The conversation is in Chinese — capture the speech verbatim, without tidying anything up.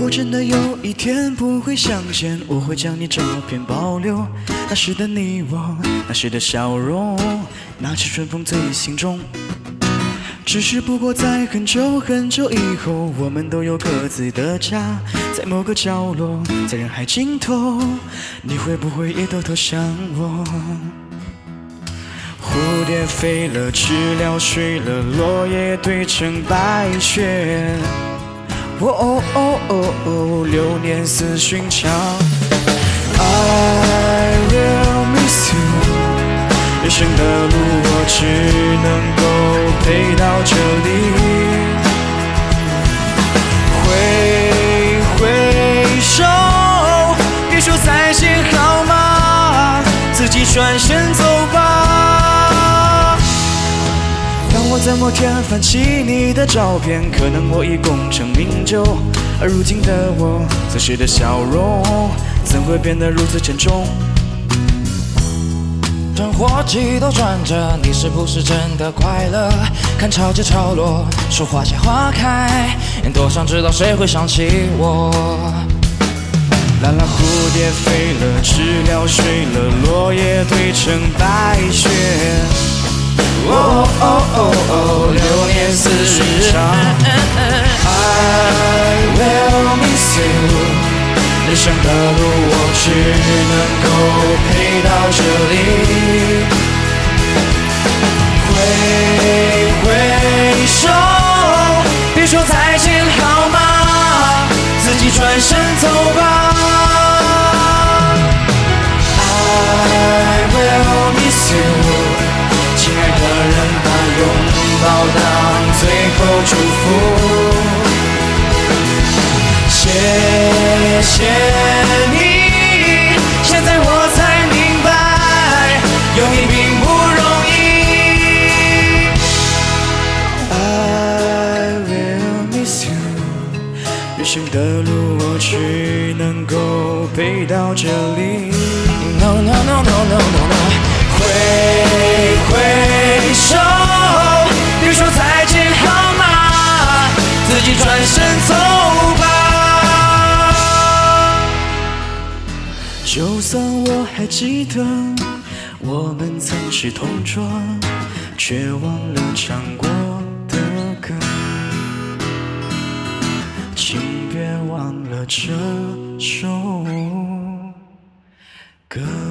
果真的有一天不会相见，我会将你照片保留。那时的你我，那时的笑容，那时春风醉心中。只是不过在很久很久以后，我们都有各自的家，在某个角落，在人海尽头，你会不会也偷偷想我？蝴蝶飞了，知了睡了，落叶堆成白雪。哦哦哦哦哦，流年似寻常。I will miss you。人生的路我只能够陪到这里。挥挥手，别说再见好吗？自己转身走吧。当我在某天翻起你的照片，可能我已功成名就，而如今的我，此时的笑容怎会变得如此沉重？ 转火机都转着，你是不是真的快乐？看潮起潮落，说花谢花开，多想知道谁会想起我。 蓝蓝蝴蝶飞了，知了睡了，落叶堆成白雪。哦哦哦哦，流年似寻常。I will miss you。人生的路我只能够陪到这里。挥挥手，别说再见好吗？自己转身走吧。I will miss you。亲爱的人，把拥抱当最后祝福。谢谢你，现在我才明白，有你并不容易。I will miss you。人生的路我只能够陪到这里。 No no no no no no no。 挥挥手，别说再见好吗？自己转身走吧。就算我还记得我们曾是同桌，却忘了唱过的歌，请别忘了这首歌。